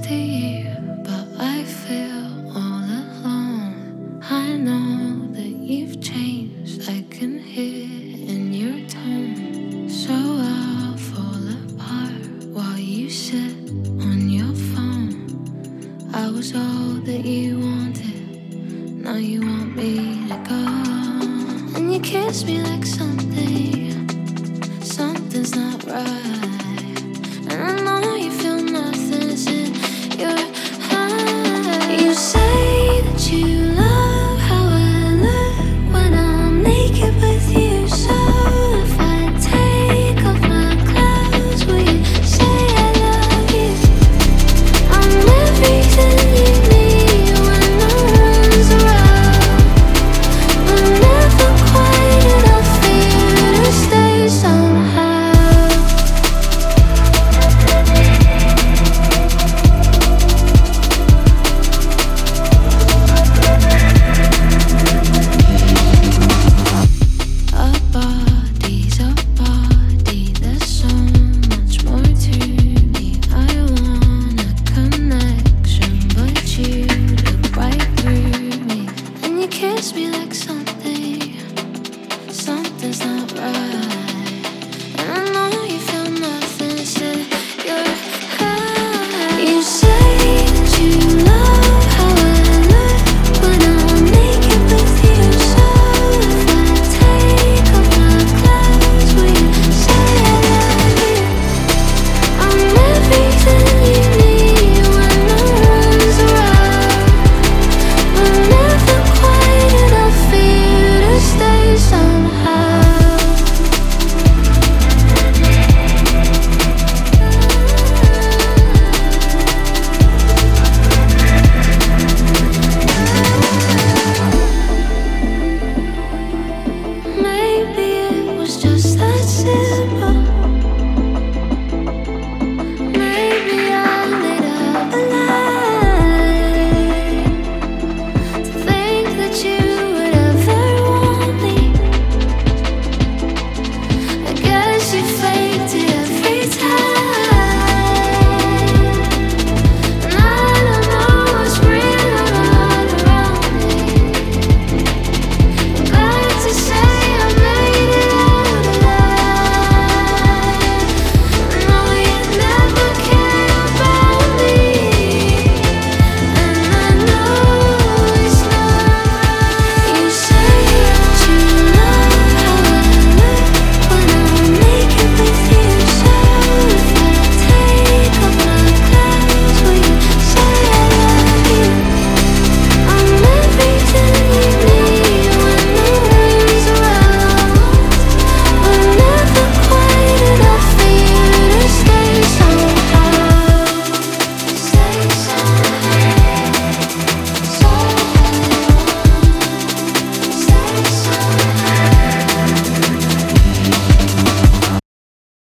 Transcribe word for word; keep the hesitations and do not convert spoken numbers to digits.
to you, but I feel all alone. I know that you've changed, I can hear in your tone. So I'll fall apart while you sit on your phone. I was all that you wanted, now you want me to go. And you kiss me like something, something's not right. And I know